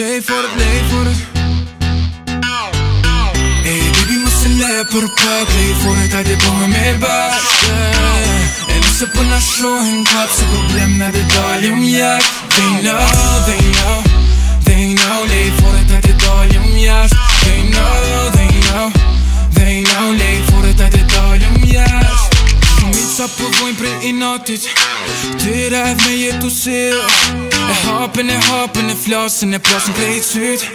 leef voor het. Hey baby, måste lära på det pak. Leef voor het, hade på mig med bast. En vissa på nation, en klapp. Så problem när det dålig om hjärt. They know. Leef voor het, hade dålig om hjärt. They know. Leef voor het, hade dålig om hjärt. Mița på vojn pre I natit. Du räv mig ett och ser. Hapen, flasen, plasen kläds ut.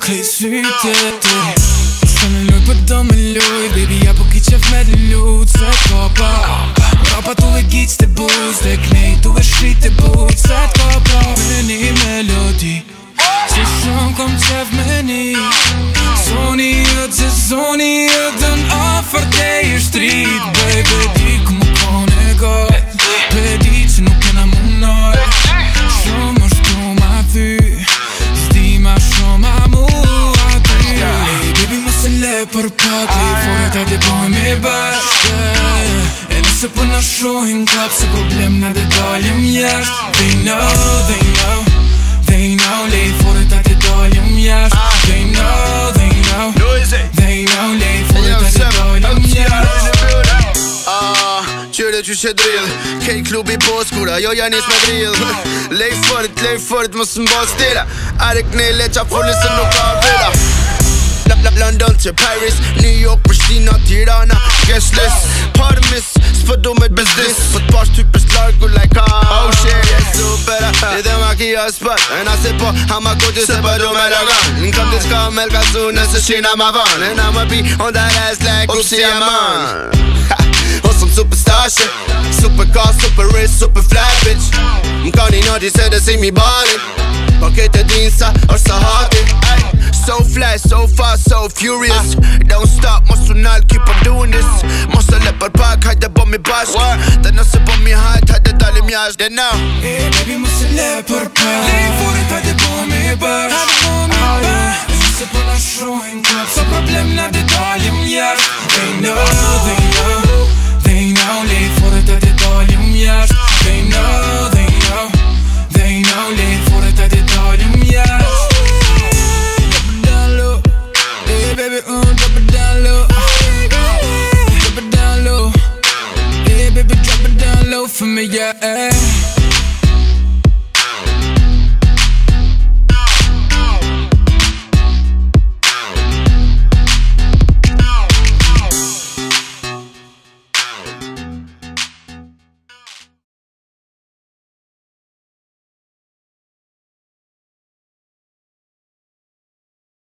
Stannar lugnt på dem med loj. Baby, jag på kitchef med en lot. Sätt kapa. Rapa, du är gits till boost. Det knäck, du är skit till boot. Sätt kapa. Men I melodi. Säsong kom träff med ni. Sony öden av för dig är strid. Baby, di como conego. Pedi, se nu kena munoi. Somos como du. Stima som amor. Hey baby, måste lära på det pak. Leif för att hade på mig med bast. En vissa på nation, en klapp. Så problem när det dålig om hjärt. They know. Leif för att hade dålig om hjärt. They know. Leif för att hade dålig om hjärt. 2023 K-klubb I påskola, jag gör nis med drill. Leif för det måste bara stilla. Är knälet, jag får lyssna och avvila. London till Paris, New York, Pristina, Tirana, guest list, Parmis, spöddo med business. Fått bars typer slargo like oh shit, jag supera. Det är makia spot, en ase på Hamakote se på do med ögon. Inkom till skam, elka zone, så kina ma van. And I'ma be on that ass like Oopsie man. Och som superstar shit, supercar, super wrist, super fly bitch. Mkani naughty said they see me ballin'. Paketet dinsa, och så hatig. So fly, so fast, so furious. Don't stop, måste all keep on doing this. Måste läppar pak, hade på mig bask. Den har sig på mig hatt, hade dålig mjärs, det now. Hey baby, måste läppar pak. Leif för att hade på mig bask. Vissa på nation, en klapp. Så problem när det dålig om hjärt. They know. Leif för att hade dålig om hjärt. They know. Leif för att hade dålig om hjärt. Baby, drop it down low. Drop it down low. Yeah, baby, drop it down low for me, yeah.